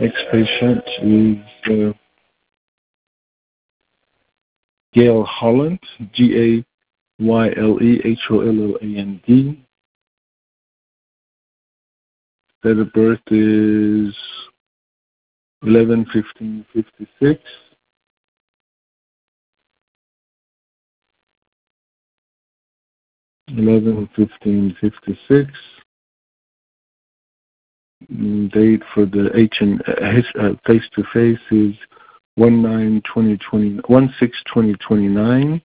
Next patient is Gail Holland, Gayleholland. Date of birth is 11/15/56. Date for the face-to-face is 1/6/2029.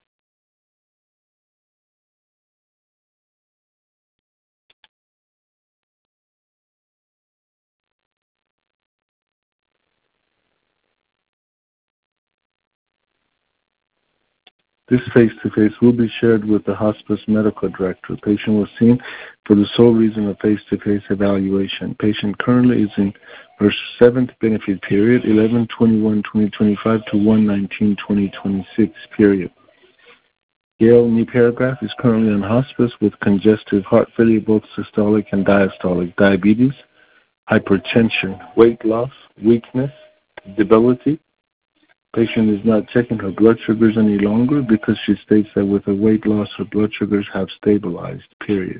This face-to-face will be shared with the hospice medical director. Patient was seen for the sole reason of face-to-face evaluation. Patient currently is in her 7th benefit period, 11/21/2025 to 1/19/2026 period. Gail, new paragraph, is currently on hospice with congestive heart failure, both systolic and diastolic, diabetes, hypertension, weight loss, weakness, debility. Patient is not checking her blood sugars any longer because she states that with her weight loss, her blood sugars have stabilized, period.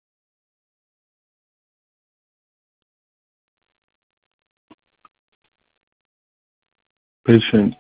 Patient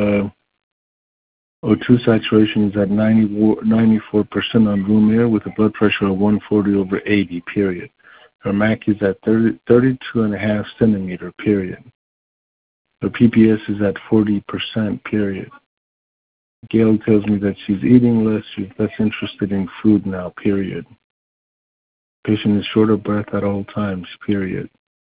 O2 saturation is at 94% on room air with a blood pressure of 140/80, period. Her MAC is at 32.5 centimeter, period. Her PPS is at 40%, period. Gail tells me that she's eating less, she's less interested in food now, period. Patient is short of breath at all times, period.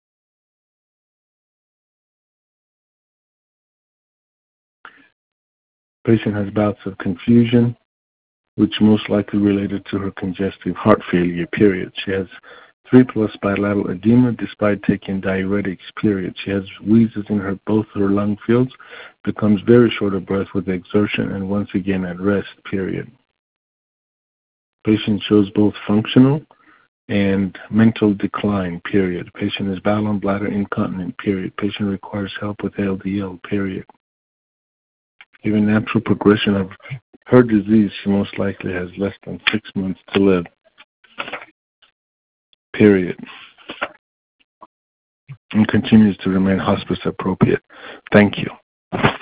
Patient has bouts of confusion, which most likely related to her congestive heart failure, period. She has 3+ bilateral edema despite taking diuretics, period. She has wheezes in both her lung fields, becomes very short of breath with exertion, and once again at rest, period. Patient shows both functional and mental decline, period. Patient is bowel and bladder incontinent, period. Patient requires help with LDL, period. Given natural progression of her disease, she most likely has less than 6 months to live, period, and continues to remain hospice appropriate. Thank you.